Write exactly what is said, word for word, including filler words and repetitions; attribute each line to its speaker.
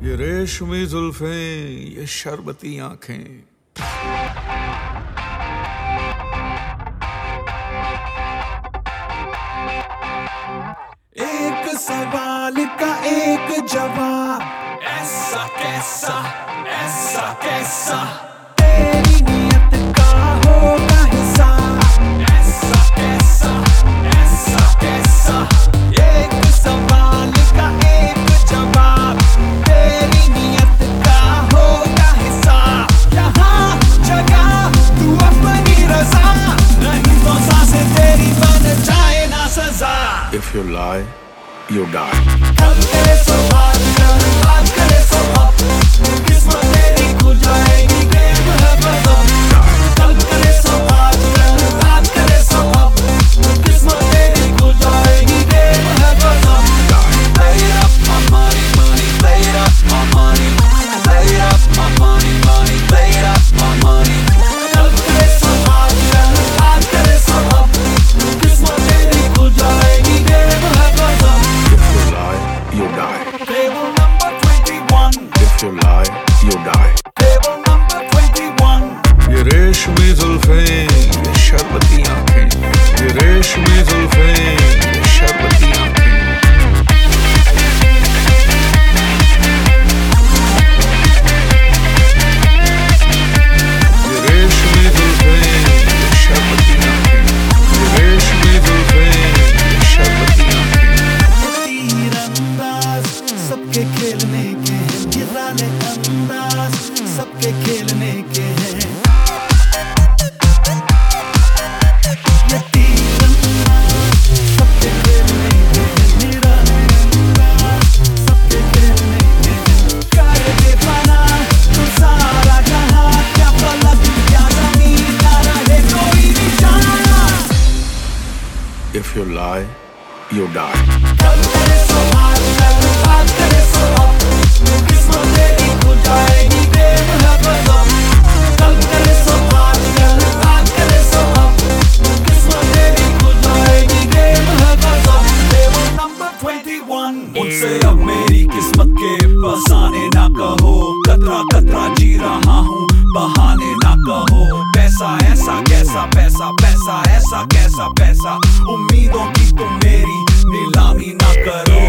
Speaker 1: ये रेशमी जुल्फें, ये शरबती आंखें।
Speaker 2: एक सवाल का एक जवाब, ऐसा कैसा, ऐसा कैसा तेरी नियत का होगा हिसाब, ऐसा कैसा, ऐसा कैसा एक सवाल का एक जवाब, तेरी नियत का होगा हिसाब। यहाँ जगह तू अपनी रज़ा, नहीं तो सांसें तेरी बन जाए ना सजा।
Speaker 1: If you lie, you die.
Speaker 2: कल करे सो बात कर, बात करे सो अब, किस्मत तेरी खुल जाएगी, गेम है बदम। कल करे सो बात कर, बात करे सो अब, किस्मत तेरी खुल जाएगी, गेम है बदम। Play it up my money, money, play it up my money, play it up my money, money, play it up my money। कल करे सो बात कर, बात करे सो अब, किस्मत तेरी खुल जाएगी, गेम है बदम।
Speaker 1: If you lie, you die.
Speaker 2: Table number twenty-one.
Speaker 1: If you lie, you die.
Speaker 2: Table number twenty-one.
Speaker 1: ये रेशमी जुल्फें, ये शरबती आंखें। ये रेशमी जुल्फें, ये शरबती आंखें। ये रेशमी जुल्फें, ये शरबती आंखें। ये रेशमी जुल्फें, ये शरबती आंखें।
Speaker 2: तीरंदाज सबके खेलने के हैं, गिराने अंदाज सबके खेलने के हैं। ये तीरंदाज सबके खेलने के हैं, गिराने अंदाज सबके खेलने के हैं। कर दे फना तू सारा जहां, क्या फलक क्या ज़मीन, ना रहे कोई निशाना।
Speaker 1: If you lie, you die.
Speaker 2: कल करे सो बात कर, बात करे सो अब, किस्मत तेरी खुल जाएगी, गेम है बदम। कल करे सो बात कर, बात करे सो अब, किस्मत तेरी खुल जाएगी, गेम है बदम। Table number twenty-one. मुझसे अब मेरी किस्मत के फसाने ना कहो, कतरा कतरा जी रहा हूँ, बहाने ना कहो। पैसा ऐसा कैसा पैसा, पैसा ऐसा कैसा पैसा, उम्मीदों की तुम मेरी नीलामी ना करो।